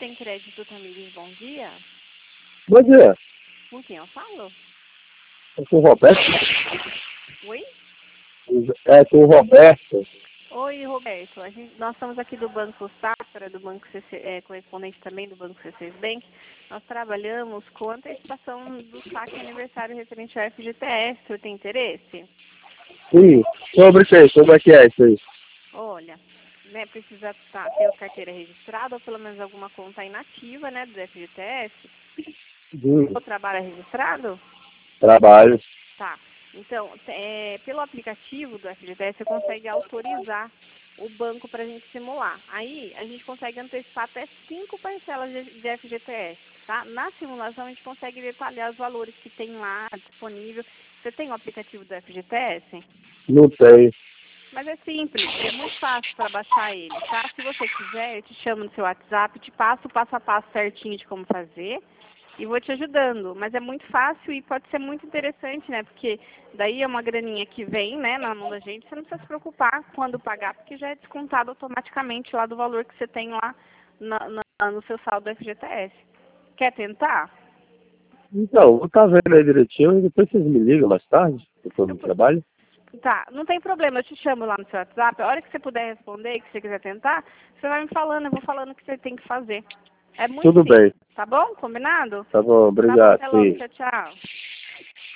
tem crédito Tamires, bom dia. Bom dia, Com quem eu falo? é com o Roberto. Oi? É com o Roberto. Oi, Roberto. Nós estamos aqui do Banco Safra, do Banco CC, correspondente também do Banco C6 Bank. Nós trabalhamos com antecipação do saque aniversário referente ao FGTS. O senhor tem interesse? Sim, sobre o quê? Como é que é isso aí? Olha, né, precisa ter a carteira registrada ou pelo menos alguma conta inativa, né, do FGTS. O trabalho é registrado? Trabalho. Tá. Então, pelo aplicativo do FGTS, você consegue autorizar o banco para a gente simular. Aí, a gente consegue antecipar até 5 parcelas de FGTS, tá? Na simulação, a gente consegue detalhar os valores que tem lá disponível. Você tem o aplicativo do FGTS? Não tem. Mas é simples, é muito fácil para baixar ele, tá? Se você quiser, eu te chamo no seu WhatsApp, te passo o passo a passo certinho de como fazer e vou te ajudando. Mas é muito fácil e pode ser muito interessante, né? Porque daí é uma graninha que vem, né, na mão da gente, você não precisa se preocupar quando pagar, porque já é descontado automaticamente lá do valor que você tem lá no seu saldo do FGTS. Quer tentar? Então, vou estar vendo aí direitinho e depois vocês me ligam mais tarde, depois do Eu, trabalho. Tá, não tem problema, eu te chamo lá no seu WhatsApp. A hora que você puder responder, que você quiser tentar, você vai me falando, eu vou falando o que você tem que fazer. É muito Tudo simples, bem. tá bom? Combinado? Tá bom, Tá bom, obrigado. até logo, Sim. tchau, tchau.